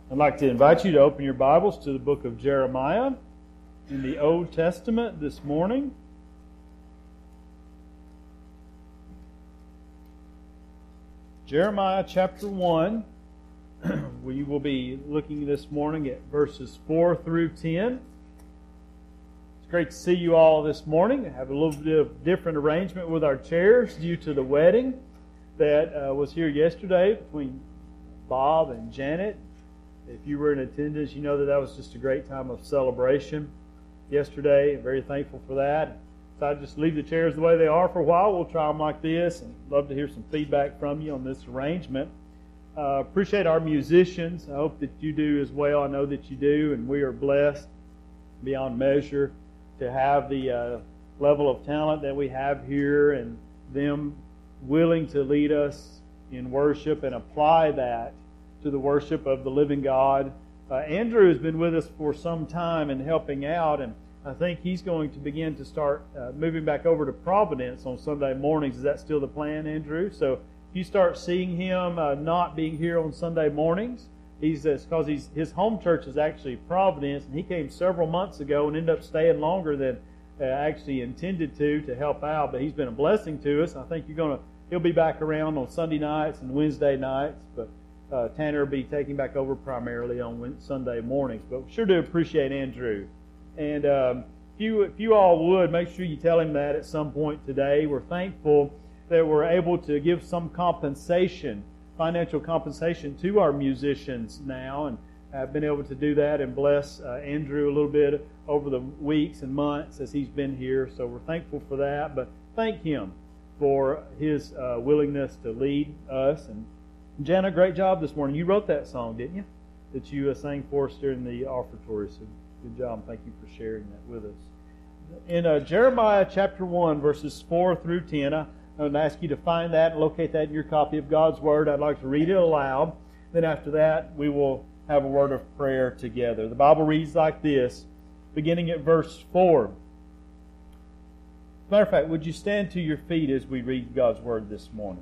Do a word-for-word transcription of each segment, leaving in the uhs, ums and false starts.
I'd like to invite you to open your Bibles to the book of Jeremiah in the Old Testament this morning. Jeremiah chapter one. We will be looking this morning at verses four through ten. It's great to see you all this morning. I have a little bit of different arrangement with our chairs due to the wedding that uh, was here yesterday between Bob and Janet. If you were in attendance, you know that that was just a great time of celebration yesterday. Very thankful for that. So I just leave the chairs the way they are for a while. We'll try them like this, and love to hear some feedback from you on this arrangement. Uh, appreciate our musicians. I hope that you do as well. I know that you do, and we are blessed beyond measure to have the uh, level of talent that we have here, and them willing to lead us in worship and apply that to the worship of the living God. Uh, Andrew has been with us for some time and helping out, and I think he's going to begin to start uh, moving back over to Providence on Sunday mornings. Is that still the plan, Andrew? So if you start seeing him uh, not being here on Sunday mornings, he's because uh, he's his home church is actually Providence, and he came several months ago and ended up staying longer than uh, actually intended to to help out. But he's been a blessing to us. I think you're gonna he'll be back around on Sunday nights and Wednesday nights, but Uh, Tanner will be taking back over primarily on Sunday mornings, but we sure do appreciate Andrew. And um, if you if you all would, make sure you tell him that at some point today. We're thankful that we're able to give some compensation, financial compensation to our musicians now, and have been able to do that and bless uh, Andrew a little bit over the weeks and months as he's been here. So we're thankful for that, but thank him for his uh, willingness to lead us. And Jana, great job this morning. You wrote that song, didn't you? That you uh, sang for us during the offertory. So good job. Thank you for sharing that with us. In uh, Jeremiah chapter one, verses four through ten, I'm going to ask you to find that and locate that in your copy of God's Word. I'd like to read it aloud. Then after that, we will have a word of prayer together. The Bible reads like this, beginning at verse four. As a matter of fact, would you stand to your feet as we read God's Word this morning?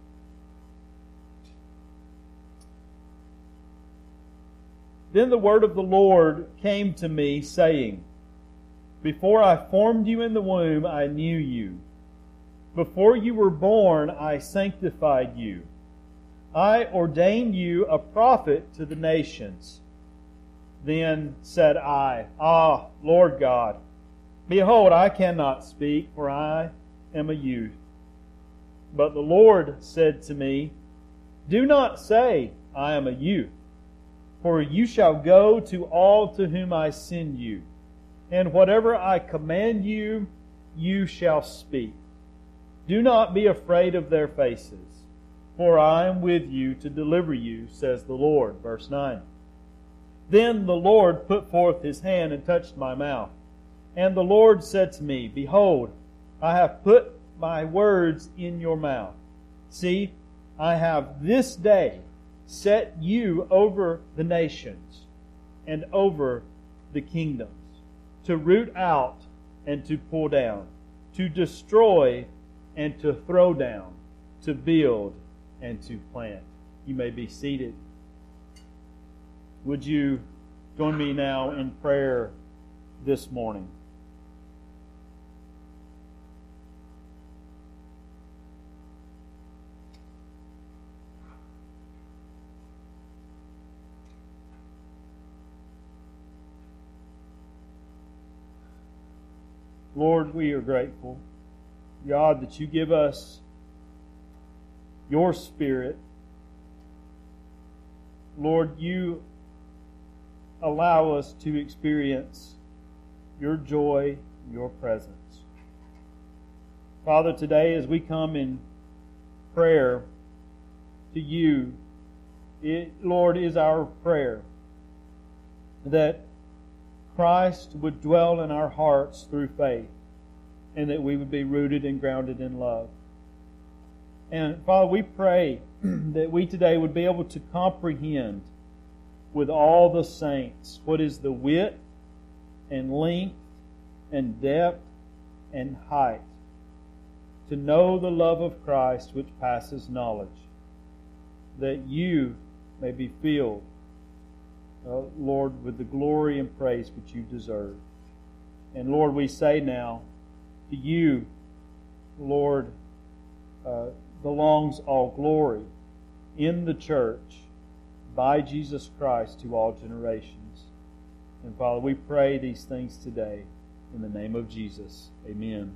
Then the word of the Lord came to me, saying, Before I formed you in the womb, I knew you. Before you were born, I sanctified you. I ordained you a prophet to the nations. Then said I, Ah, Lord God, behold, I cannot speak, for I am a youth. But the Lord said to me, Do not say, I am a youth. For you shall go to all to whom I send you, and whatever I command you, you shall speak. Do not be afraid of their faces, for I am with you to deliver you, says the Lord. Verse nine. Then the Lord put forth his hand and touched my mouth. And the Lord said to me, Behold, I have put my words in your mouth. See, I have this day set you over the nations and over the kingdoms, to root out and to pull down, to destroy and to throw down, to build and to plant. You may be seated. Would you join me now in prayer this morning? Lord, we are grateful, God, that you give us your Spirit. Lord, you allow us to experience your joy, your presence. Father, today as we come in prayer to you, it, Lord, is our prayer that Christ would dwell in our hearts through faith, and that we would be rooted and grounded in love. And Father, we pray that we today would be able to comprehend with all the saints what is the width and length and depth and height, to know the love of Christ which passes knowledge, that you may be filled uh, Lord, with the glory and praise which you deserve. And Lord, we say now, to you, Lord, uh, belongs all glory in the church by Jesus Christ to all generations. And Father, we pray these things today in the name of Jesus. Amen.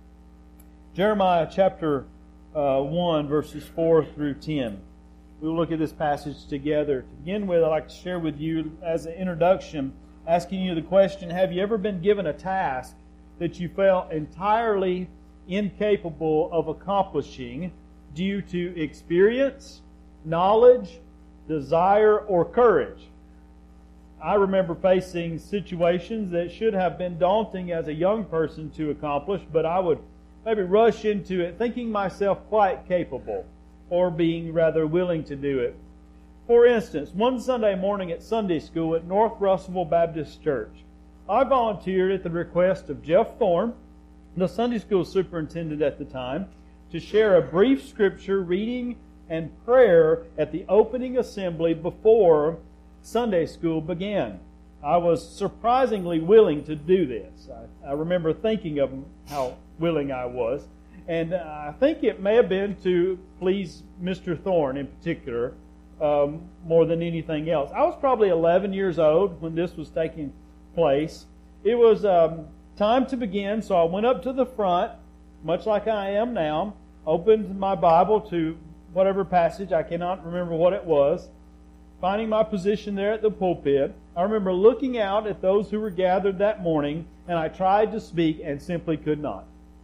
Jeremiah chapter uh, one, verses four through ten. We'll look at this passage together. To begin with, I'd like to share with you as an introduction, asking you the question, have you ever been given a task that you felt entirely incapable of accomplishing due to experience, knowledge, desire, or courage? I remember facing situations that should have been daunting as a young person to accomplish, but I would maybe rush into it thinking myself quite capable, or being rather willing to do it. For instance, one Sunday morning at Sunday school at North Russellville Baptist Church, I volunteered at the request of Jeff Thorne, the Sunday school superintendent at the time, to share a brief scripture reading and prayer at the opening assembly before Sunday school began. I was surprisingly willing to do this. I, I remember thinking of how willing I was. And I think it may have been to please Mister Thorne in particular, um, more than anything else. I was probably eleven years old when this was taking place. It was um, time to begin, so I went up to the front, much like I am now, opened my Bible to whatever passage, I cannot remember what it was, finding my position there at the pulpit. I remember looking out at those who were gathered that morning, and I tried to speak and simply could not.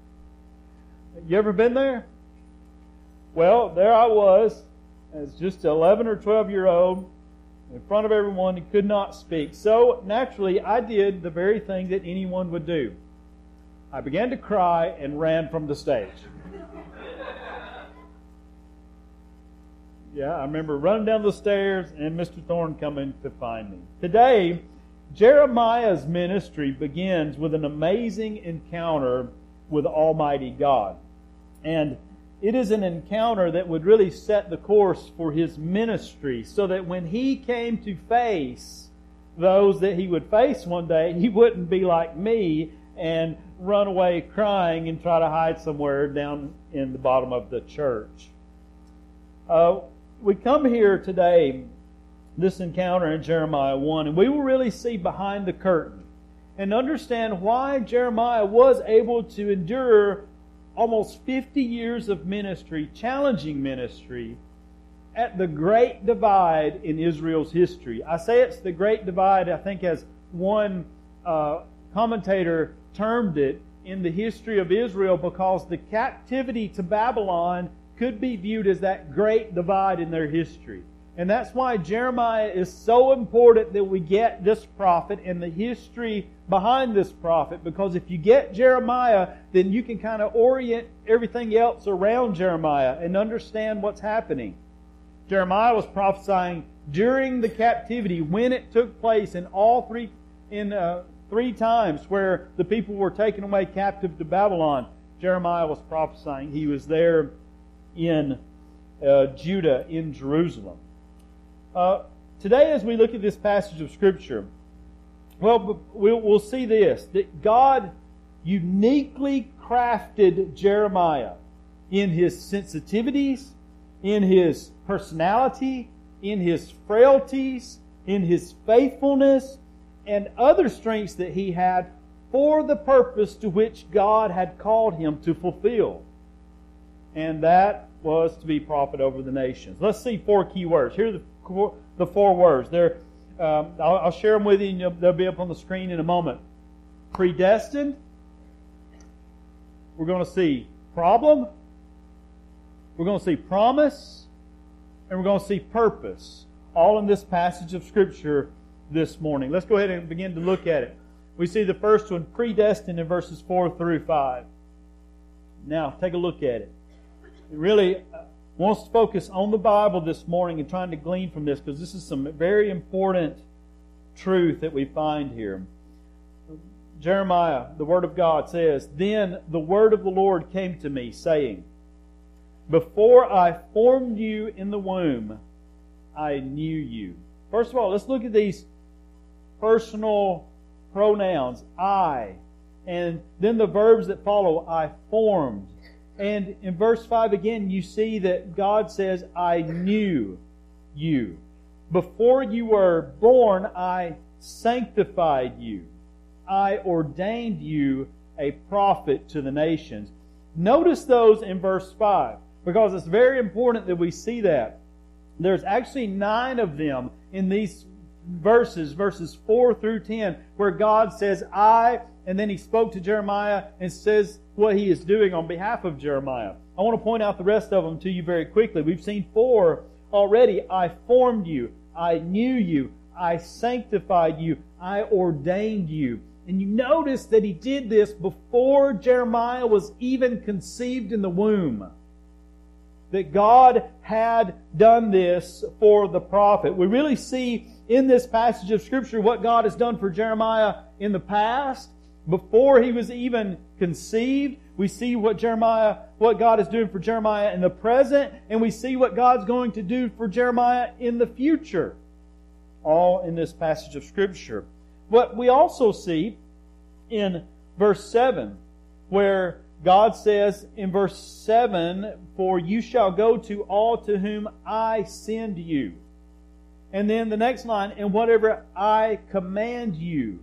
You ever been there? Well, there I was, as just an eleven or twelve year old, in front of everyone and could not speak. So, naturally, I did the very thing that anyone would do. I began to cry and ran from the stage. Yeah, I remember running down the stairs and Mister Thorne coming to find me. Today, Jeremiah's ministry begins with an amazing encounter with Almighty God. And it is an encounter that would really set the course for his ministry, so that when he came to face those that he would face one day, he wouldn't be like me and run away crying and try to hide somewhere down in the bottom of the church. Uh, we come here today, this encounter in Jeremiah one, and we will really see behind the curtain and understand why Jeremiah was able to endure almost fifty years of ministry, challenging ministry, at the Great Divide in Israel's history. I say it's the Great Divide, I think as one uh, commentator termed it, in the history of Israel, because the captivity to Babylon could be viewed as that great divide in their history. And that's why Jeremiah is so important that we get this prophet and the history behind this prophet. Because if you get Jeremiah, then you can kind of orient everything else around Jeremiah and understand what's happening. Jeremiah was prophesying during the captivity, when it took place in all three, in uh, three times where the people were taken away captive to Babylon. Jeremiah was prophesying. He was there in uh, Judah, in Jerusalem. Uh, today, as we look at this passage of Scripture, well, we'll, we'll see this, that God uniquely crafted Jeremiah in his sensitivities, in his personality, in his frailties, in his faithfulness, and other strengths that he had for the purpose to which God had called him to fulfill. And that was to be prophet over the nations. Let's see four key words. Here are the The four words. They're, um, I'll, I'll share them with you, and they'll be up on the screen in a moment. Predestined. We're going to see problem. We're going to see promise. And we're going to see purpose. All in this passage of Scripture this morning. Let's go ahead and begin to look at it. We see the first one, predestined, in verses four through five. Now, take a look at it. It really wants to focus on the Bible this morning and trying to glean from this, because this is some very important truth that we find here. Jeremiah, the Word of God says, "Then the word of the Lord came to me, saying, Before I formed you in the womb, I knew you." First of all, let's look at these personal pronouns, I. And then the verbs that follow, I formed. And in verse five again, you see that God says, I knew you. Before you were born, I sanctified you. I ordained you a prophet to the nations. Notice those in verse five, because it's very important that we see that. There's actually nine of them in these verses, verses four through ten, where God says, I, and then He spoke to Jeremiah and says what He is doing on behalf of Jeremiah. I want to point out the rest of them to you very quickly. We've seen four already. I formed you. I knew you. I sanctified you. I ordained you. And you notice that He did this before Jeremiah was even conceived in the womb. That God had done this for the prophet. We really see in this passage of Scripture what God has done for Jeremiah in the past, before he was even conceived. We see what Jeremiah, what God is doing for Jeremiah in the present, and we see what God's going to do for Jeremiah in the future. All in this passage of Scripture. What we also see in verse seven, where God says in verse seven, for you shall go to all to whom I send you. And then the next line, and whatever I command you.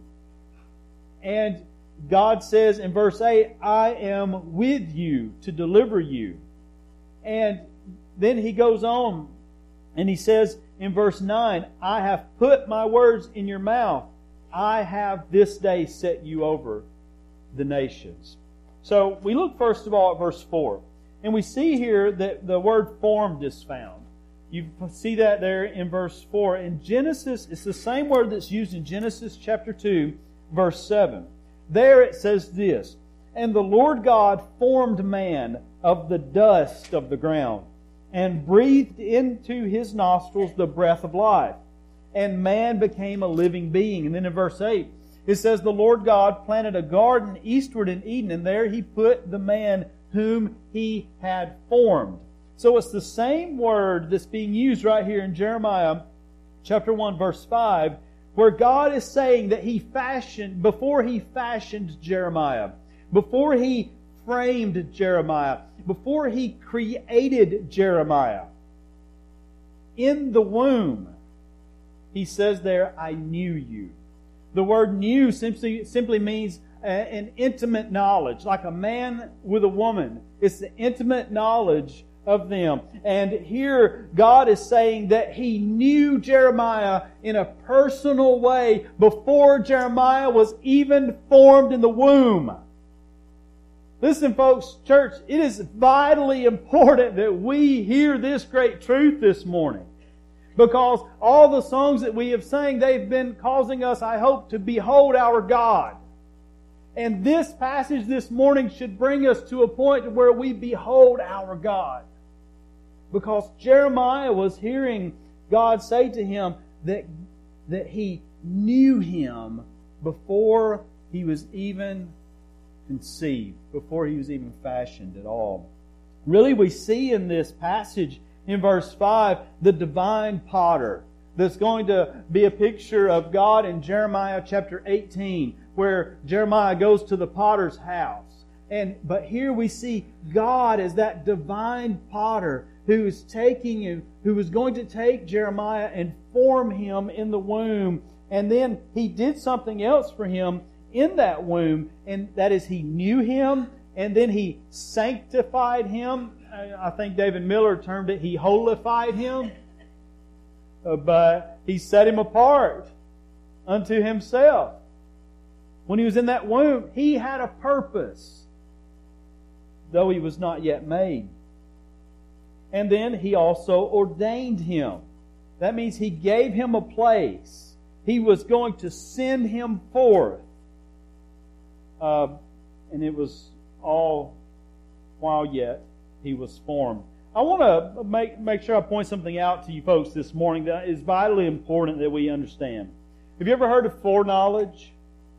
And God says in verse eight, I am with you to deliver you. And then He goes on and He says in verse nine, I have put my words in your mouth. I have this day set you over the nations. So we look first of all at verse four. And we see here that the word formed is found. You see that there in verse four. In Genesis, it's the same word that's used in Genesis chapter two, verse seven. There it says this, and the Lord God formed man of the dust of the ground, and breathed into his nostrils the breath of life. And man became a living being. And then in verse eight, it says, the Lord God planted a garden eastward in Eden, and there He put the man whom He had formed. So it's the same word that's being used right here in Jeremiah chapter one, verse five, where God is saying that He fashioned, before He fashioned Jeremiah, before He framed Jeremiah, before He created Jeremiah, in the womb, He says there, I knew you. The word knew simply, simply means an intimate knowledge, like a man with a woman. It's the intimate knowledge of them. And here God is saying that He knew Jeremiah in a personal way before Jeremiah was even formed in the womb. Listen, folks, church, it is vitally important that we hear this great truth this morning. Because all the songs that we have sang, they've been causing us, I hope, to behold our God. And this passage this morning should bring us to a point where we behold our God. Because Jeremiah was hearing God say to him that, that He knew him before he was even conceived, before he was even fashioned at all. Really, we see in this passage in verse five, the divine potter. That's going to be a picture of God in Jeremiah chapter eighteen, where Jeremiah goes to the potter's house. And but here we see God as that divine potter who is taking and who is going to take Jeremiah and form him in the womb. And then He did something else for him in that womb, and that is He knew him, and then He sanctified him. I think David Miller termed it, He holified him. Uh, but He set him apart unto Himself. When he was in that womb, he had a purpose, though he was not yet made. And then He also ordained him. That means He gave him a place. He was going to send him forth. Uh, and it was all while yet he was formed. I want to make make sure I point something out to you folks this morning that is vitally important that we understand. Have you ever heard of foreknowledge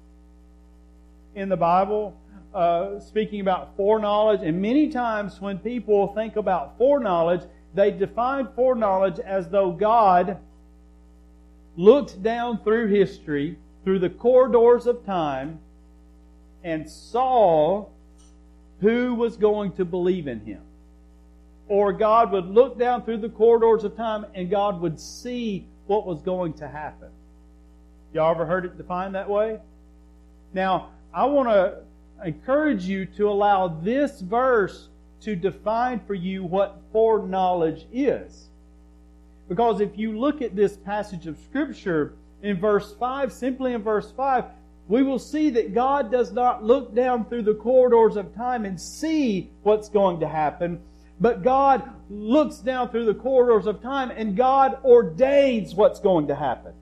in the Bible? Uh, speaking about foreknowledge, and many times when people think about foreknowledge, they define foreknowledge as though God looked down through history through the corridors of time and saw who was going to believe in Him. Or God would look down through the corridors of time and God would see what was going to happen. Y'all ever heard it defined that way? Now, I want to encourage you to allow this verse to define for you what foreknowledge is. Because if you look at this passage of Scripture in verse five, simply in verse five, we will see that God does not look down through the corridors of time and see what's going to happen, but God looks down through the corridors of time and God ordains what's going to happen.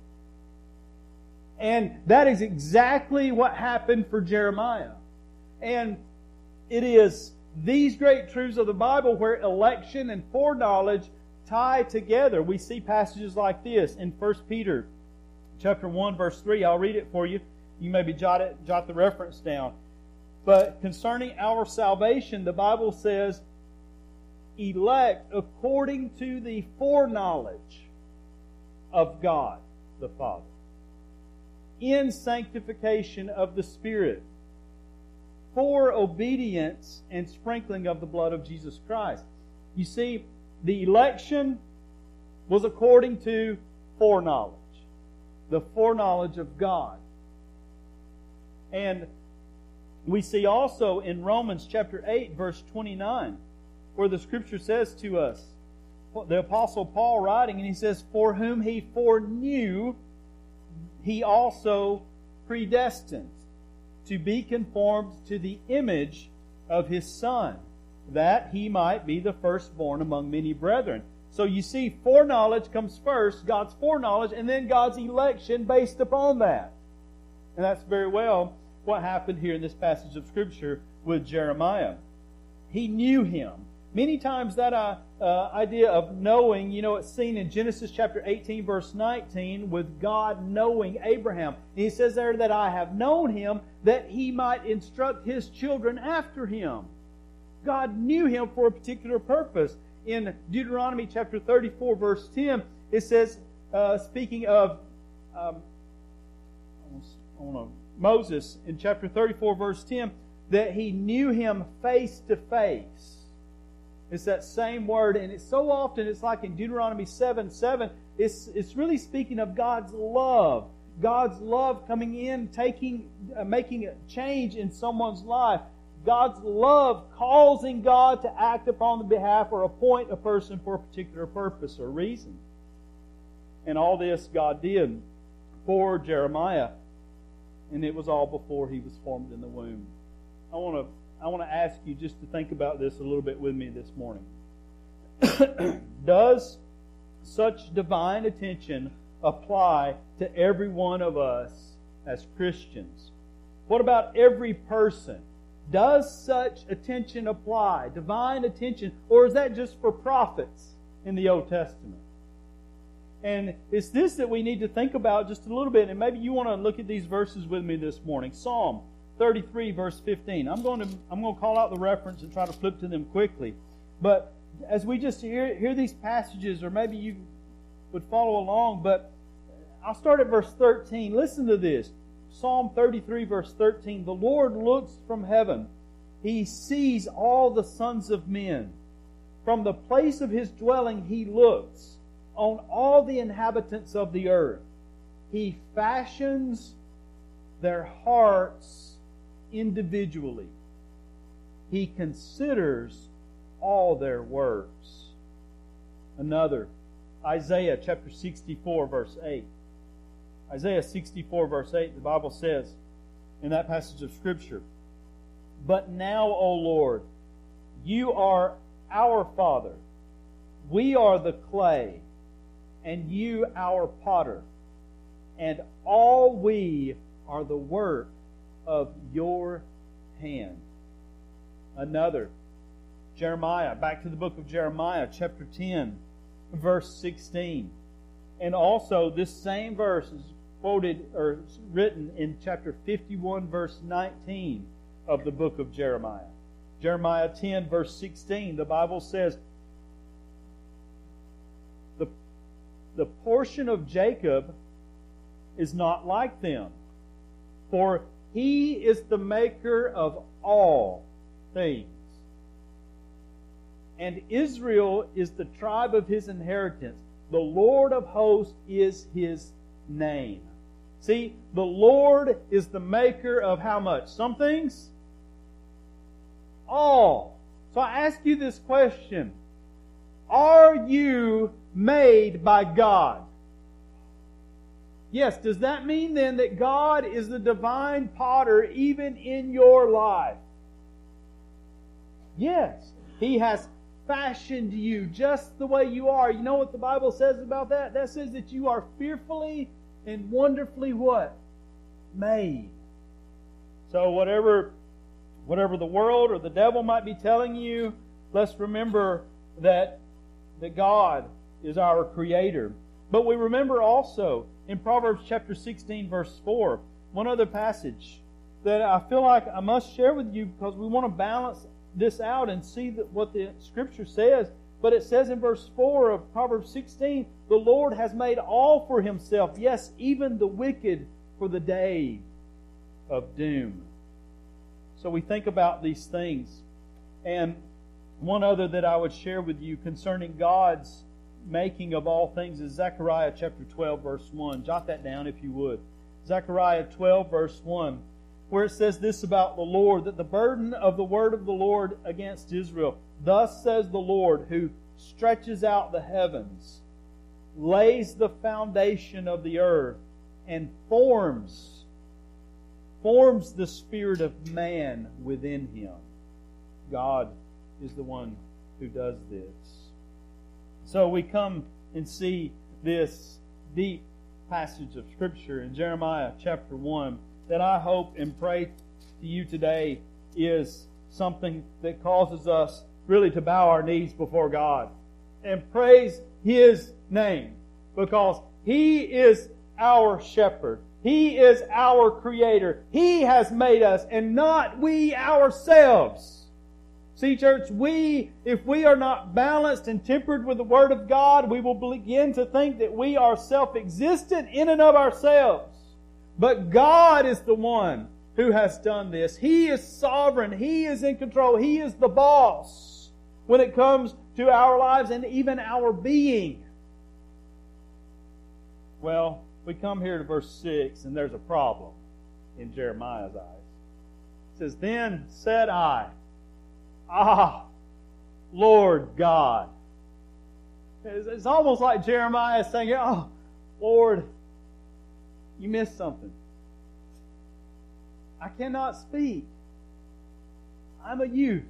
And that is exactly what happened for Jeremiah. And it is these great truths of the Bible where election and foreknowledge tie together. We see passages like this in First Peter chapter one, verse three. I'll read it for you. You maybe jot it, jot the reference down. But concerning our salvation, the Bible says, elect according to the foreknowledge of God the Father, in sanctification of the Spirit, for obedience and sprinkling of the blood of Jesus Christ. You see, the election was according to foreknowledge, the foreknowledge of God. And we see also in Romans chapter eight, verse twenty-nine, where the Scripture says to us, the Apostle Paul writing, and he says, for whom He foreknew, He also predestined to be conformed to the image of His Son, that He might be the firstborn among many brethren. So you see, foreknowledge comes first, God's foreknowledge, and then God's election based upon that. And that's very well what happened here in this passage of Scripture with Jeremiah. He knew Him. Many times that uh, uh, idea of knowing, you know, it's seen in Genesis chapter eighteen, verse nineteen, with God knowing Abraham. And He says there that I have known him that he might instruct his children after him. God knew him for a particular purpose. In Deuteronomy chapter thirty-four, verse ten, it says, uh, speaking of um, I want to, Moses, in chapter thirty-four, verse ten, that he knew him face to face. It's that same word, and it's so often, it's like in Deuteronomy seven seven, it's, it's really speaking of God's love. God's love coming in, taking, uh, making a change in someone's life. God's love causing God to act upon the behalf or appoint a person for a particular purpose or reason. And all this God did for Jeremiah, and it was all before he was formed in the womb. I want to I want to ask you just to think about this a little bit with me this morning. Does such divine attention apply to every one of us as Christians? What about every person? Does such attention apply? Divine attention? Or is that just for prophets in the Old Testament? And it's this that we need to think about just a little bit. And maybe you want to look at these verses with me this morning. Psalm thirty-three, verse fifteen. I'm going to I'm going to call out the reference and try to flip to them quickly. But as we just hear, hear these passages, or maybe you would follow along, but I'll start at verse thirteen. Listen to this. Psalm thirty-three, verse thirteen. The Lord looks from heaven. He sees all the sons of men. From the place of His dwelling He looks on all the inhabitants of the earth. He fashions their hearts individually. He considers all their works. Another, Isaiah chapter sixty-four, verse eight. Isaiah sixty-four, verse eight, the Bible says in that passage of Scripture, but now, O Lord, you are our Father. We are the clay, and you our potter, and all we are the work of your hand. Another, Jeremiah, back to the book of Jeremiah, chapter ten, verse sixteen. And also this same verse is quoted or written in chapter fifty-one, verse nineteen of the book of Jeremiah. Jeremiah ten, verse sixteen, the Bible says, the, the portion of Jacob is not like them. For He is the maker of all things. And Israel is the tribe of His inheritance. The Lord of hosts is His name. See, the Lord is the maker of how much? Some things? All. So I ask you this question. Are you made by God? Yes, does that mean then that God is the divine potter even in your life? Yes. He has fashioned you just the way you are. You know what the Bible says about that? That says that you are fearfully and wonderfully what? Made. So whatever, whatever the world or the devil might be telling you, let's remember that, that God is our Creator. But we remember also in Proverbs chapter sixteen verse four, one other passage that I feel like I must share with you because we want to balance this out and see that what the Scripture says. But it says in verse four of Proverbs sixteen, the Lord has made all for Himself, yes, even the wicked for the day of doom. So we think about these things. And one other that I would share with you concerning God's making of all things is Zechariah chapter twelve verse one. Jot that down if you would. Zechariah twelve verse one, where it says this about the Lord, that the burden of the word of the Lord against Israel. Thus says the Lord, who stretches out the heavens, lays the foundation of the earth, and forms, forms the spirit of man within him. God is the one who does this. So we come and see this deep passage of Scripture in Jeremiah chapter one that I hope and pray to you today is something that causes us really to bow our knees before God and praise His name, because He is our shepherd. He is our Creator. He has made us and not we ourselves. See, church, we, if we are not balanced and tempered with the Word of God, we will begin to think that we are self-existent in and of ourselves. But God is the one who has done this. He is sovereign. He is in control. He is the boss when it comes to our lives and even our being. Well, we come here to verse six, and there's a problem in Jeremiah's eyes. It says, Then said I, Ah, Lord God. It's almost like Jeremiah is saying, Oh, Lord, you missed something. I cannot speak. I'm a youth.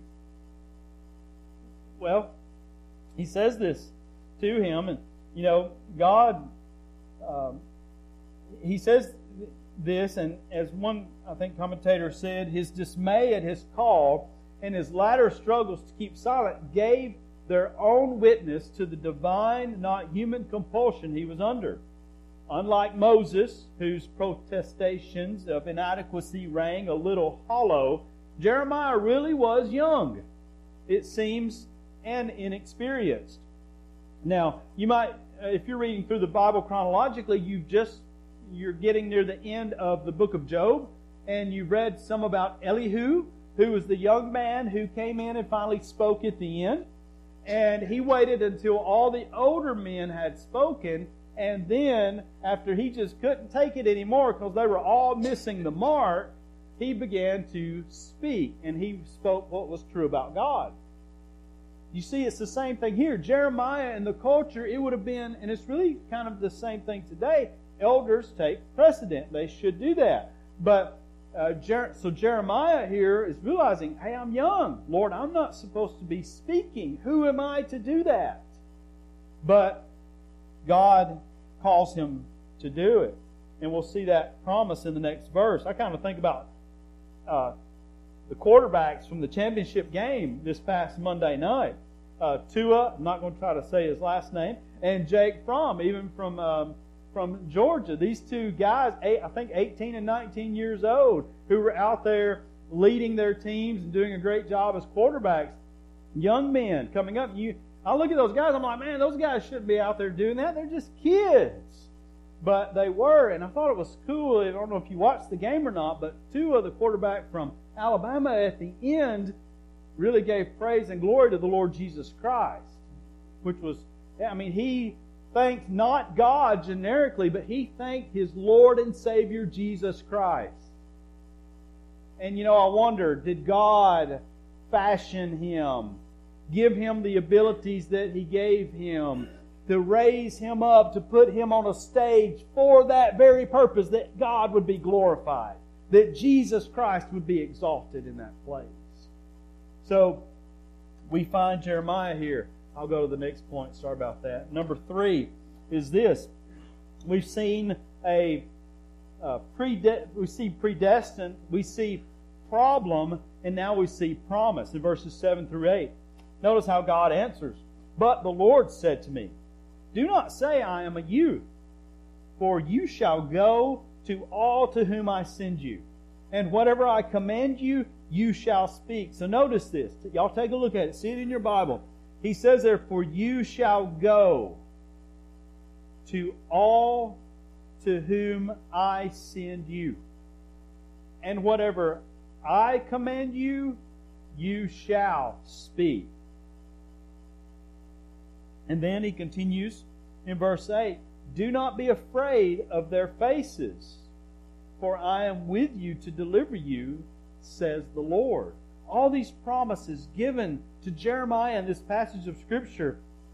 Well, he says this to him, and, you know, God, um, he says this, and as one, I think, commentator said, his dismay at his call and his latter struggles to keep silent gave their own witness to the divine, not human compulsion he was under. Unlike Moses, whose protestations of inadequacy rang a little hollow, Jeremiah really was young, it seems, and inexperienced. Now, you might, if you're reading through the Bible chronologically, you've just, you're getting near the end of the book of Job, and you've read some about Elihu, who was the young man who came in and finally spoke at the end. And he waited until all the older men had spoken, and then, after he just couldn't take it anymore because they were all missing the mark, he began to speak, and he spoke what was true about God. You see, it's the same thing here. Jeremiah in the culture, it would have been, and it's really kind of the same thing today, elders take precedent. They should do that. But Uh, Jer- so Jeremiah here is realizing, hey, I'm young. Lord, I'm not supposed to be speaking. Who am I to do that? But God calls him to do it. And we'll see that promise in the next verse. I kind of think about uh, the quarterbacks from the championship game this past Monday night. Uh, Tua, I'm not going to try to say his last name, and Jake Fromm, even from... Um, from Georgia. These two guys, eight, I think eighteen and nineteen years old, who were out there leading their teams and doing a great job as quarterbacks. Young men coming up. You, I look at those guys, I'm like, man, those guys shouldn't be out there doing that. They're just kids. But they were, and I thought it was cool. I don't know if you watched the game or not, but two of the quarterback from Alabama at the end really gave praise and glory to the Lord Jesus Christ, which was, I mean, he thanked not God generically, but he thanked his Lord and Savior Jesus Christ. And you know, I wonder, did God fashion him, give him the abilities that he gave him, to raise him up, to put him on a stage for that very purpose, that God would be glorified, that Jesus Christ would be exalted in that place? So, we find Jeremiah here. I'll go to the next point. Sorry about that. Number three is this. We've seen a uh, prede- we see predestined, we see problem, and now we see promise in verses seven through eight. Notice how God answers. But the Lord said to me, do not say I am a youth, for you shall go to all to whom I send you, and whatever I command you, you shall speak. So notice this. Y'all take a look at it. See it in your Bible. He says there, for you shall go to all to whom I send you. And whatever I command you, you shall speak. And then he continues in verse eight, do not be afraid of their faces, for I am with you to deliver you, says the Lord. All these promises given to Jeremiah in this passage of Scripture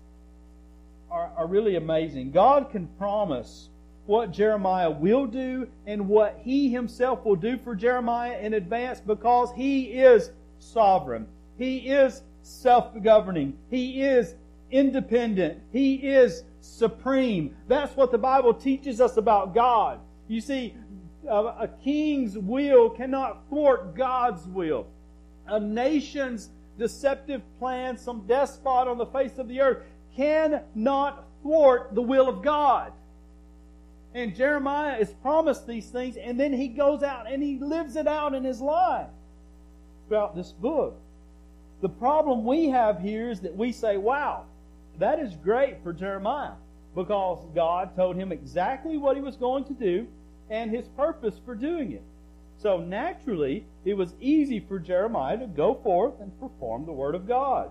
are, are really amazing. God can promise what Jeremiah will do and what He Himself will do for Jeremiah in advance, because He is sovereign. He is self-governing. He is independent. He is supreme. That's what the Bible teaches us about God. You see, a king's will cannot thwart God's will. A nation's deceptive plan, some despot on the face of the earth, cannot thwart the will of God. And Jeremiah is promised these things, and then he goes out and he lives it out in his life throughout this book. The problem we have here is that we say, wow, that is great for Jeremiah, because God told him exactly what he was going to do and his purpose for doing it. So naturally, it was easy for Jeremiah to go forth and perform the Word of God.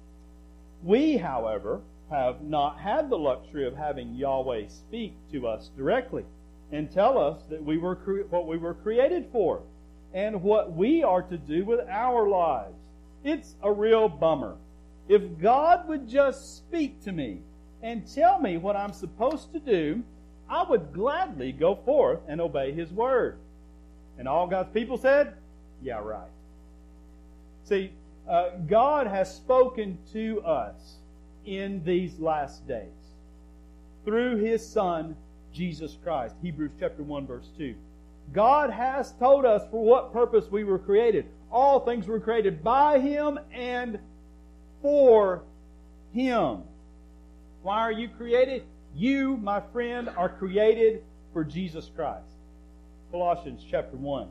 We, however, have not had the luxury of having Yahweh speak to us directly and tell us that we were cre- what we were created for and what we are to do with our lives. It's a real bummer. If God would just speak to me and tell me what I'm supposed to do, I would gladly go forth and obey His Word. And all God's people said, yeah, right. See, uh, God has spoken to us in these last days through His Son, Jesus Christ. Hebrews chapter one, verse two. God has told us for what purpose we were created. All things were created by Him and for Him. Why are you created? You, my friend, are created for Jesus Christ. Colossians chapter one.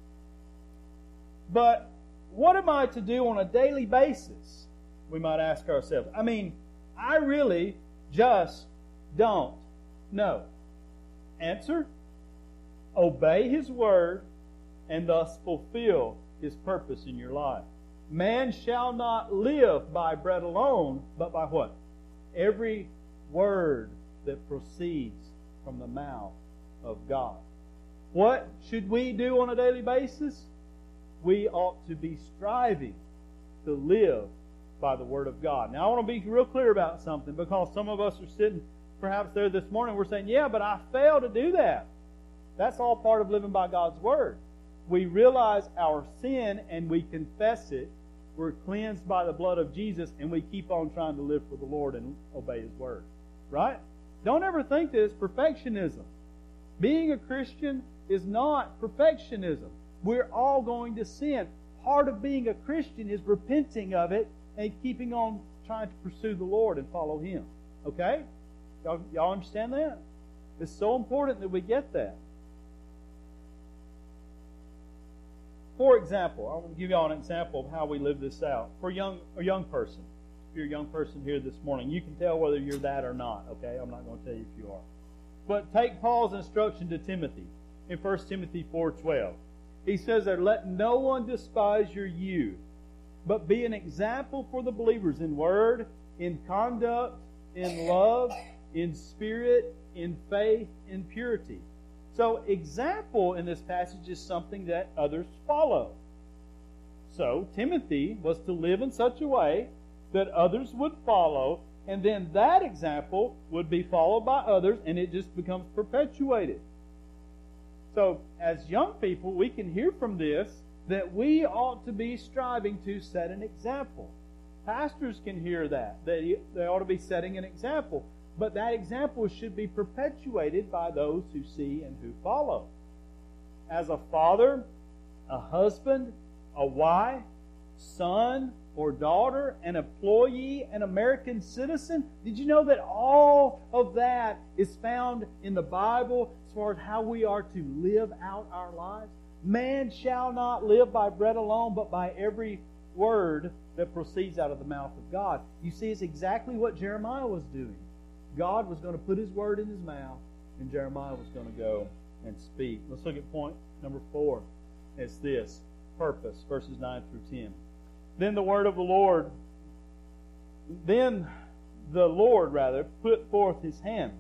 But what am I to do on a daily basis? We might ask ourselves. I mean, I really just don't know. Answer: obey His Word and thus fulfill His purpose in your life. Man shall not live by bread alone, but by what? Every word that proceeds from the mouth of God. What should we do on a daily basis? We ought to be striving to live by the Word of God. Now, I want to be real clear about something, because some of us are sitting perhaps there this morning, we're saying, yeah, but I fail to do that. That's all part of living by God's Word. We realize our sin and we confess it. We're cleansed by the blood of Jesus, and we keep on trying to live for the Lord and obey His Word. Right? Don't ever think that it's perfectionism. Being a Christian is not perfectionism. We're all going to sin. Part of being a Christian is repenting of it and keeping on trying to pursue the Lord and follow Him. Okay? Y'all, y'all understand that? It's so important that we get that. For example, I want to give y'all an example of how we live this out. For a young, a young person, if you're a young person here this morning, you can tell whether you're that or not, okay? I'm not going to tell you if you are. But take Paul's instruction to Timothy in First Timothy four twelve. He says there, let no one despise your youth, but be an example for the believers in word, in conduct, in love, in spirit, in faith, in purity. So example in this passage is something that others follow. So Timothy was to live in such a way that others would follow, and then that example would be followed by others, and it just becomes perpetuated. So as young people, we can hear from this that we ought to be striving to set an example. Pastors can hear that. They, they ought to be setting an example. But that example should be perpetuated by those who see and who follow. As a father, a husband, a wife, son or daughter, an employee, an American citizen, did you know that all of that is found in the Bible as far as how we are to live out our lives? Man shall not live by bread alone, but by every word that proceeds out of the mouth of God. You see, it's exactly what Jeremiah was doing. God was going to put His word in his mouth, and Jeremiah was going to go and speak. Let's look at point number four. It's this, purpose, verses nine through ten. Then the word of the Lord, then the Lord, rather, put forth His hand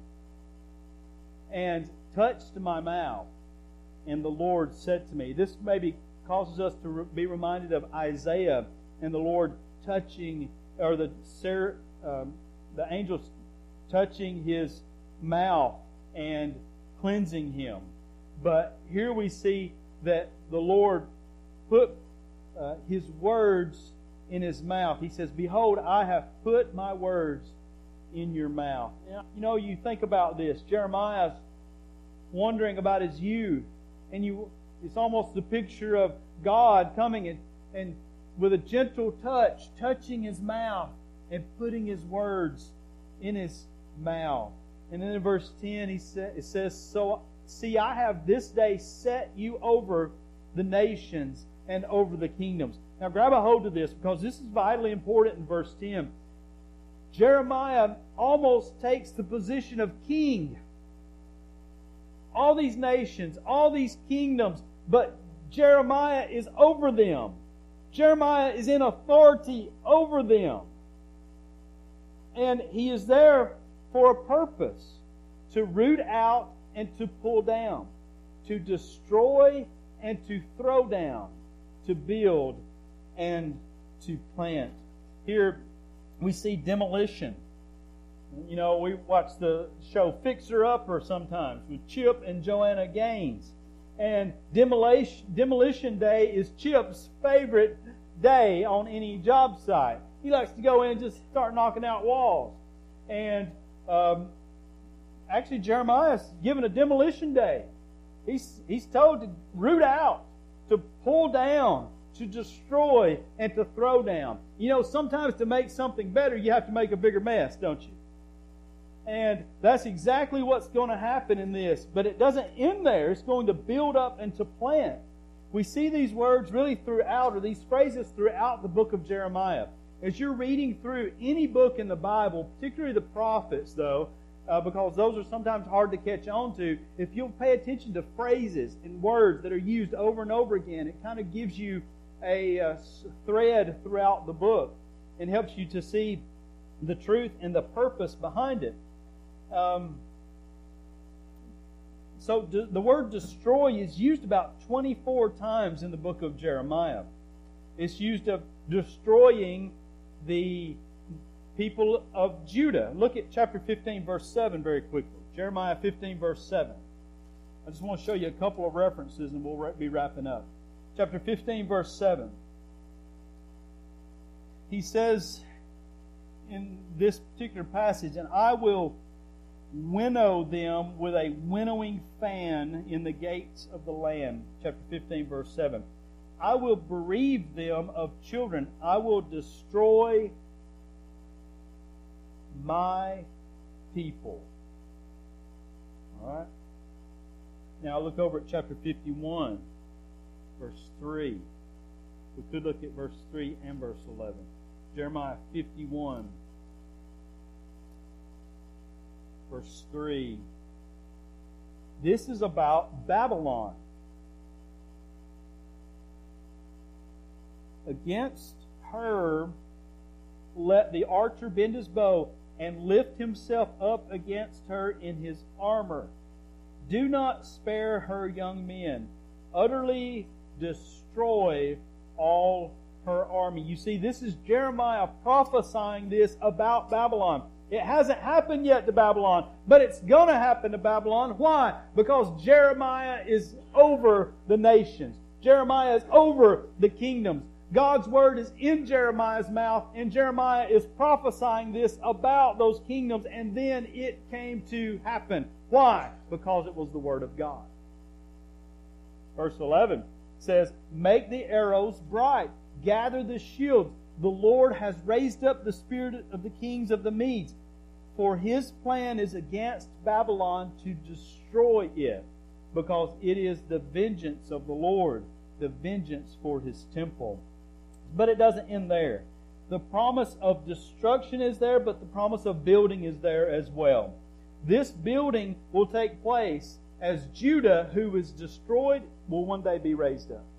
and touched my mouth. And the Lord said to me, this maybe causes us to be reminded of Isaiah and the Lord touching, or the um, the angels touching his mouth and cleansing him. But here we see that the Lord put uh, His words in his mouth. He says, behold, I have put my words in your mouth. Now, you know, you think about this. Jeremiah's wondering about his youth. And you, it's almost the picture of God coming and, and with a gentle touch, touching his mouth and putting His words in his mouth. And then in verse ten, he sa- it says, so see, I have this day set you over the nations and over the kingdoms. Now grab a hold of this, because this is vitally important in verse ten. Jeremiah almost takes the position of king. All these nations, all these kingdoms, but Jeremiah is over them. Jeremiah is in authority over them. And he is there for a purpose, to root out and to pull down, to destroy and to throw down, to build and to plant. Here we see demolition. You know, we watch the show Fixer Upper sometimes with Chip and Joanna Gaines. And demolition, demolition day is Chip's favorite day on any job site. He likes to go in and just start knocking out walls. And um, actually Jeremiah's given a demolition day. He's, he's told to root out, to pull down, to destroy, and to throw down. You know, sometimes to make something better, you have to make a bigger mess, don't you? And that's exactly what's going to happen in this. But it doesn't end there. It's going to build up and to plant. We see these words really throughout, or these phrases throughout the book of Jeremiah. As you're reading through any book in the Bible, particularly the prophets, though, uh, because those are sometimes hard to catch on to, if you'll pay attention to phrases and words that are used over and over again, it kind of gives you a, a thread throughout the book and helps you to see the truth and the purpose behind it. Um, so d- the word destroy is used about twenty-four times in the book of Jeremiah. It's used of destroying the people of Judah. Look at chapter fifteen, verse seven very quickly. Jeremiah fifteen, verse seven. I just want to show you a couple of references and we'll be wrapping up. Chapter fifteen, verse seven. He says in this particular passage, and I will winnow them with a winnowing fan in the gates of the land. Chapter fifteen, verse seven. I will bereave them of children. I will destroy my people. All right. Now look over at chapter fifty-one, verse three. We could look at verse three and verse eleven. Jeremiah fifty-one, verse three. This is about Babylon. Against her, let the archer bend his bow and lift himself up against her in his armor. Do not spare her young men. Utterly destroy all her army. You see, this is Jeremiah prophesying this about Babylon. It hasn't happened yet to Babylon, but it's going to happen to Babylon. Why? Because Jeremiah is over the nations. Jeremiah is over the kingdoms. God's word is in Jeremiah's mouth, and Jeremiah is prophesying this about those kingdoms, and then it came to happen. Why? Because it was the word of God. Verse eleven says, make the arrows bright, gather the shields. The Lord has raised up the spirit of the kings of the Medes, for His plan is against Babylon to destroy it, because it is the vengeance of the Lord, the vengeance for His temple. But it doesn't end there. The promise of destruction is there, but the promise of building is there as well. This building will take place as Judah, who was destroyed, will one day be raised up.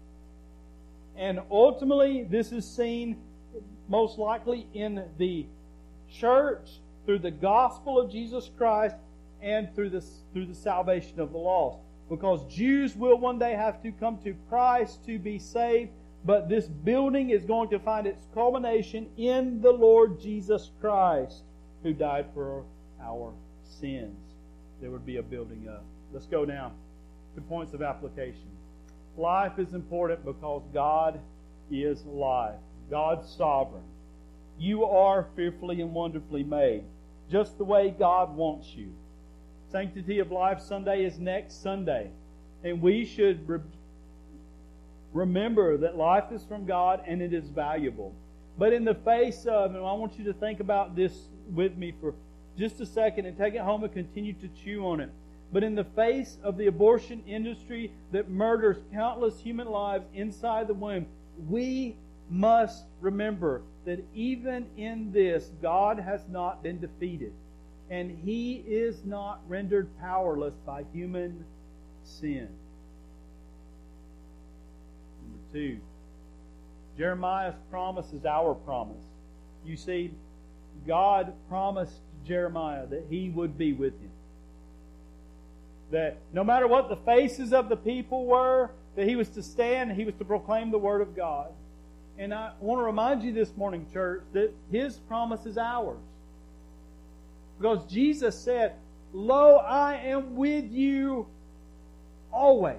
And ultimately, this is seen most likely in the church through the gospel of Jesus Christ and through the, through the salvation of the lost. Because Jews will one day have to come to Christ to be saved, but this building is going to find its culmination in the Lord Jesus Christ, who died for our sins. There would be a building up. Let's go now to points of application. Life is important because God is life. God's sovereign. You are fearfully and wonderfully made, just the way God wants you. Sanctity of Life Sunday is next Sunday, and we should re- remember that life is from God and it is valuable. But in the face of, and I want you to think about this with me for just a second and take it home and continue to chew on it. But in the face of the abortion industry that murders countless human lives inside the womb, we must remember that even in this, God has not been defeated. And He is not rendered powerless by human sin. Number two, Jeremiah's promise is our promise. You see, God promised Jeremiah that He would be with him. That no matter what the faces of the people were, that he was to stand and he was to proclaim the Word of God. And I want to remind you this morning, church, that His promise is ours. Because Jesus said, Lo, I am with you always,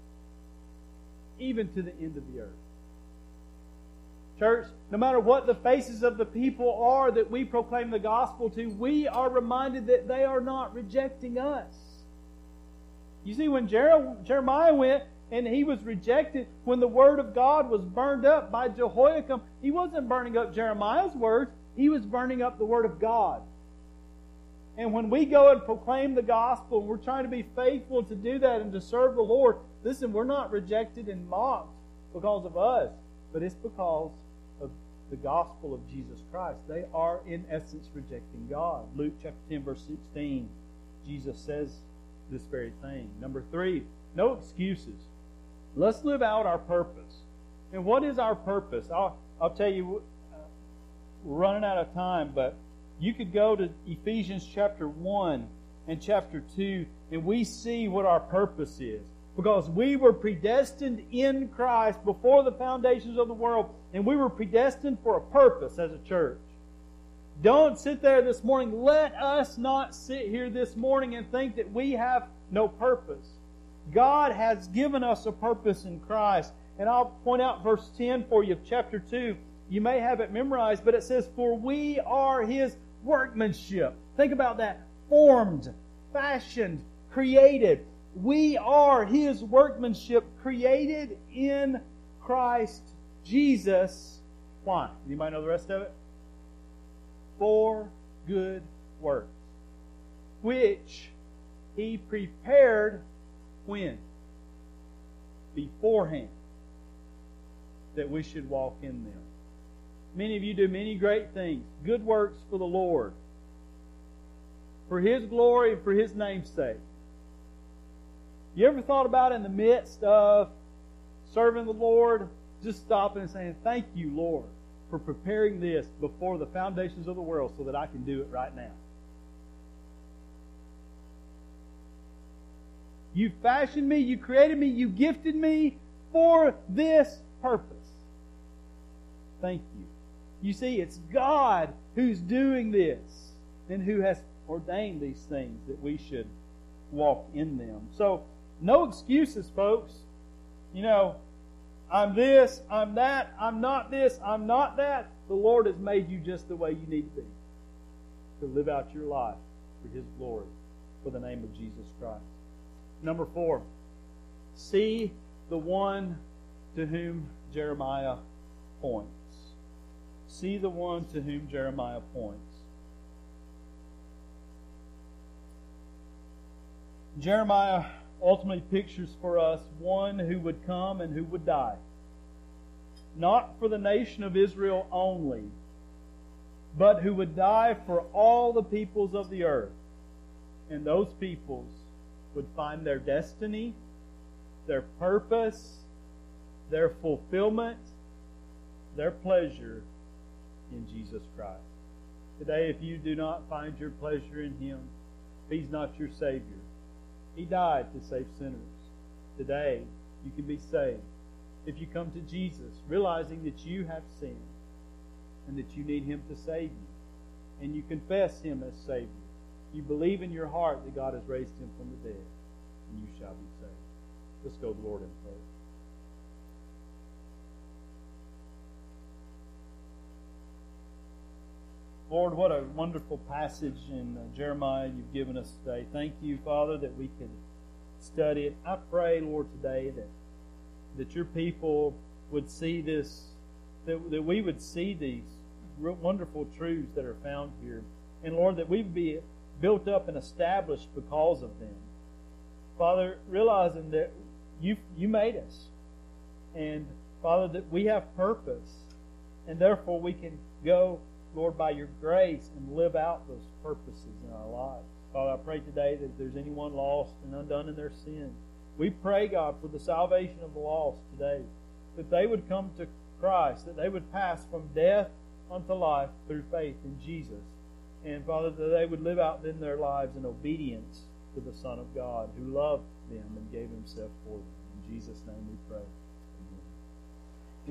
even to the end of the earth. Church, no matter what the faces of the people are that we proclaim the gospel to, we are reminded that they are not rejecting us. You see, when Jeremiah went and he was rejected, when the Word of God was burned up by Jehoiakim, he wasn't burning up Jeremiah's words, he was burning up the Word of God. And when we go and proclaim the gospel, and we're trying to be faithful to do that and to serve the Lord, listen, we're not rejected and mocked because of us, but it's because of the gospel of Jesus Christ. They are, in essence, rejecting God. Luke chapter ten, verse sixteen, Jesus says this very thing. Number three, no excuses. Let's live out our purpose. And what is our purpose? I'll, I'll tell you, uh, we're running out of time, but you could go to Ephesians chapter one and chapter two, and we see what our purpose is. Because we were predestined in Christ before the foundations of the world, and we were predestined for a purpose as a church. Don't sit there this morning. Let us not sit here this morning and think that we have no purpose. God has given us a purpose in Christ. And I'll point out verse ten for you of chapter two. You may have it memorized, but it says, For we are His workmanship. Think about that. Formed, fashioned, created. We are His workmanship, created in Christ Jesus. Why? Anybody know the rest of it? For good works, which He prepared when? Beforehand, that we should walk in them. Many of you do many great things, good works for the Lord, for His glory and for His name's sake. You ever thought about in the midst of serving the Lord, just stopping and saying, thank you, Lord, for preparing this before the foundations of the world so that I can do it right now. You fashioned me, you created me, you gifted me for this purpose. Thank you. You see, it's God who's doing this and who has ordained these things that we should walk in them. So, no excuses, folks. You know, I'm this, I'm that, I'm not this, I'm not that. The Lord has made you just the way you need to be to live out your life for His glory, for the name of Jesus Christ. Number four, see the one to whom Jeremiah points. See the one to whom Jeremiah points. Jeremiah ultimately pictures for us one who would come and who would die. Not for the nation of Israel only, but who would die for all the peoples of the earth. And those peoples would find their destiny, their purpose, their fulfillment, their pleasure in Jesus Christ. Today, if you do not find your pleasure in Him, if He's not your Savior, He died to save sinners. Today, you can be saved if you come to Jesus, realizing that you have sinned and that you need Him to save you. And you confess Him as Savior. You believe in your heart that God has raised Him from the dead, and you shall be saved. Let's go to the Lord in prayer. Lord, what a wonderful passage in uh, Jeremiah you've given us today. Thank you, Father, that we can study it. I pray, Lord, today that that your people would see this, that, that we would see these wonderful truths that are found here. And Lord, that we would be built up and established because of them. Father, realizing that you you made us. And Father, that we have purpose. And therefore we can go, Lord, by your grace and live out those purposes in our lives. Father, I pray today that if there's anyone lost and undone in their sin, we pray, God, for the salvation of the lost today, that they would come to Christ, that they would pass from death unto life through faith in Jesus. And, Father, that they would live out in their lives in obedience to the Son of God, who loved them and gave Himself for them. In Jesus' name we pray.